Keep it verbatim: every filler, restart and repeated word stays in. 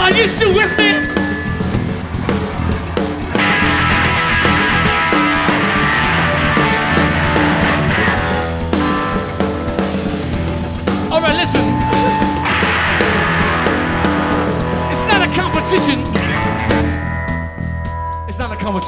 Are you still with me? All right, listen. It's not a competition. It's not a competition.